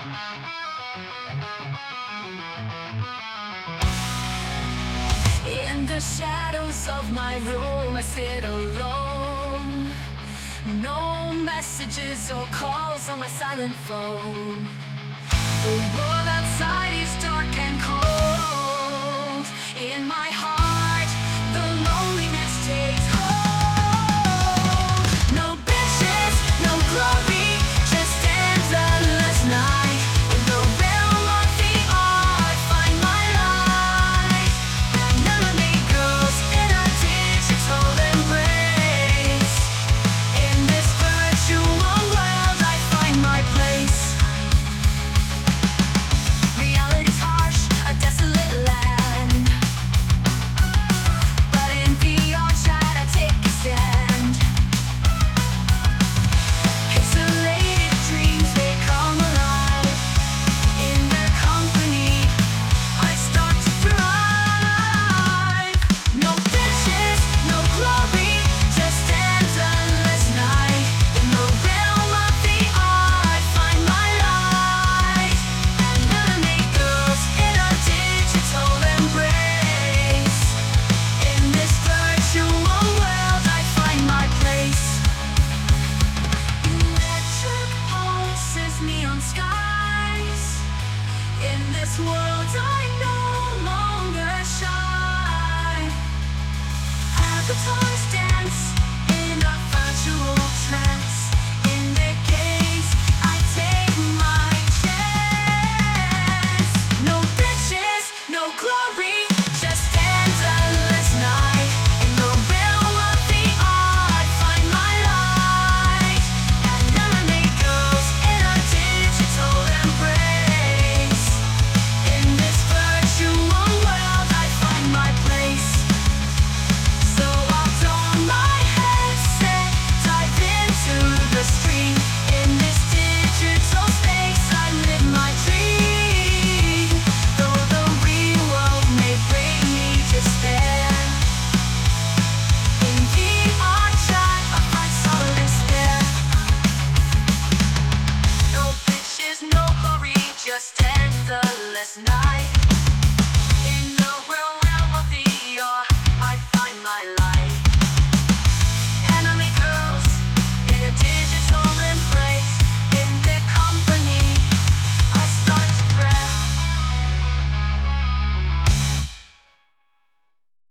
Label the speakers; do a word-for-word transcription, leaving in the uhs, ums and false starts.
Speaker 1: In the shadows of my room I sit alone. No messages or calls on my silent phone. The world outside is dark and cold. In my heart, the loneliness takes hold. No benches, no glory, just endless night. In the realm of the art, find my light. Anonymous girls in a digital embrace. In this virtual world, I find my place. Reality's harsh, a desolate land. But in V R chat I take a stand. Pixelated dreams, they come alive. In their company, I start to thrive. No benches, no glory, just endless night. In the realm of the art, find my light. Anonymous girls in a digital embrace. In this virtual world, I find my place. Electric pulses, neon skies. In this world, I no longer shine. Avatars dance